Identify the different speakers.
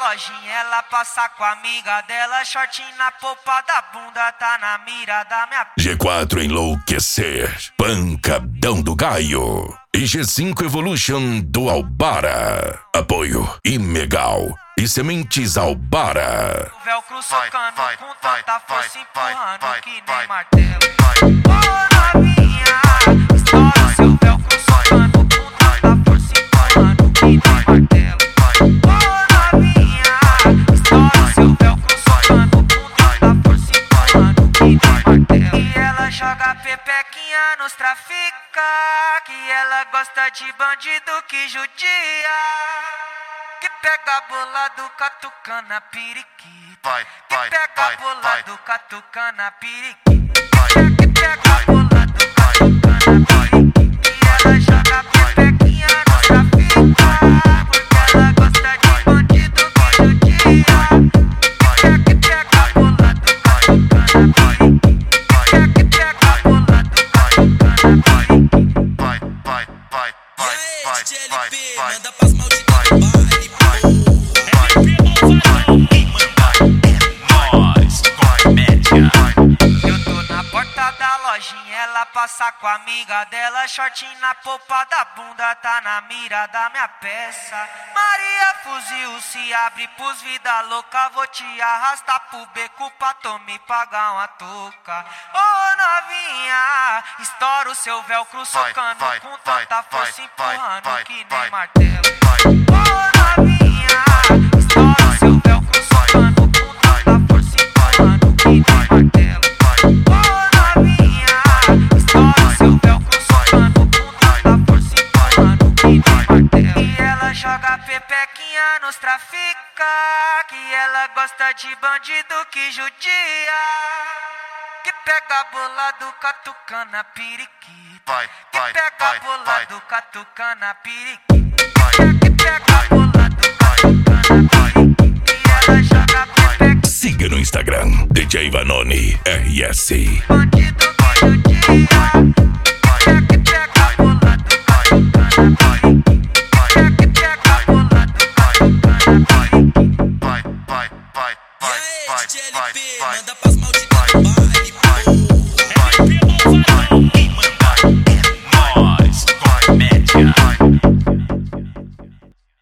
Speaker 1: lojinha, ela passa com a amiga dela. Shortinho na polpa da bunda, tá na mira da minha...
Speaker 2: G4 Enlouquecer, Pancadão do Gaio e G5 Evolution do Albara. Apoio Imegal e Sementes Albara.
Speaker 1: O velcro socando com tanta força, empurrando que nem martelo. Ô novinha, estoura o seu velcro socando com tanta força, empurrando que nem martelo. Ô novinha, estoura o seu velcro socando com tanta força, empurrando que nem martelo. E ela joga pepequinha nos trafica, que ela gosta de bandido que judia, que pega bolado, catucana, periquita. Que pega bolado, catucana, periquita. Que pega bolado, catucana, periquita. E ela joga pepequinha nos trafica, porque ela gosta de bandido que judia, que pega bolado, catucana, periquita. Que pega bolado, catucana, periquita.
Speaker 3: E aí, DJ LP, manda pras malditas do baile,
Speaker 1: Eu tô na porta da lojinha, ela passa com a amiga dela. Shortinho na polpa da bunda, tá na mira da minha peça. Maria fuzil se abre pros vida louca. Vou te arrastar pro beco pra tu me pagar uma touca. Ô novinha, estoura o seu velcro socando com tanta força, empurrando que nem martelo. Ô novinha, estoura o seu velcro socando com tanta força, empurrando que nem martelo. Ô novinha, estoura o seu velcro socando com tanta força, empurrando que nem martelo. E ela joga pepequinha nos trafica, que ela gosta de bandido que judia, que pega bolado, catucana, periquita. Que pega bolado, catucana, periquita. Que pega bolado, catucana, periquita. E ela joga pepequinha.
Speaker 2: Siga no Instagram, DJ Vanoni RS.
Speaker 1: Bandido que judia, que pega bolado, catucana, periquita. Que pega bolado, catucana, periquita.
Speaker 3: E aí, DJ LP, manda pras malditas do baile,
Speaker 4: LP Malvadão.